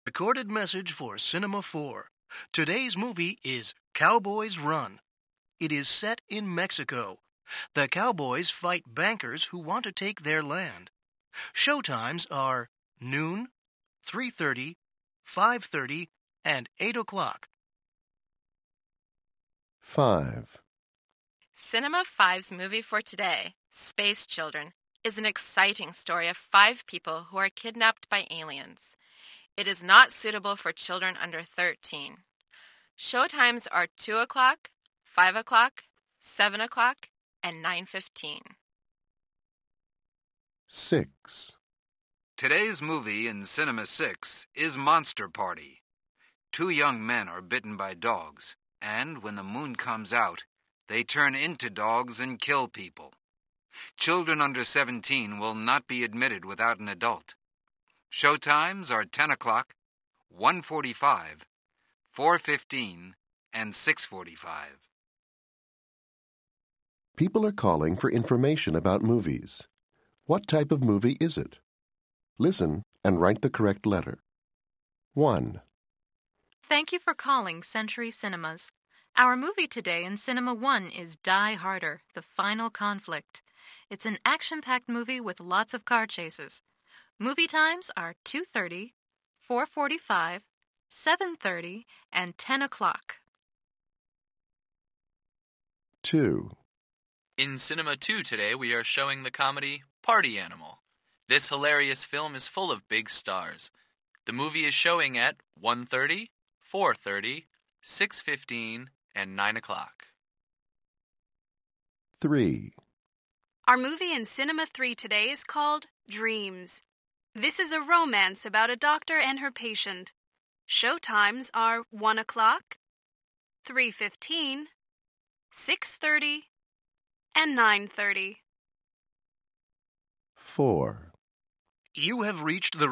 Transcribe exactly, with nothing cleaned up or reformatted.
Recorded message for Cinema four. Today's movie is Cowboys Run. It is set in Mexico. The cowboys fight bankers who want to take their land. Showtimes are noon, three thirty, five thirty, and eight o'clock. five. Cinema five's movie for today, Space Children, is an exciting story of five people who are kidnapped by aliens. It is not suitable for children under thirteen. Showtimes are two o'clock, five o'clock, seven o'clock, and nine fifteen. six. Today's movie in Cinema six is Monster Party. Two young men are bitten by dogs, and when the moon comes out, they turn into dogs and kill people. Children under seventeen will not be admitted without an adult. Showtimes are ten o'clock, one forty-five, four fifteen, and six forty-five. People are calling for information about movies. What type of movie is it? Listen and write the correct letter. one. Thank you for calling Century Cinemas. Our movie today in Cinema one is Die Harder, The Final Conflict. It's an action-packed movie with lots of car chases. Movie times are two thirty, four forty-five, seven thirty, and ten o'clock. two. In Cinema two today, we are showing the comedy Party Animal. This hilarious film is full of big stars. The movie is showing at one thirty, four thirty, six fifteen, and nine o'clock. three. Our movie in Cinema three today is called Dreams. This is a romance about a doctor and her patient. Showtimes are one o'clock, three fifteen, six thirty, and nine thirty. four. You have reached the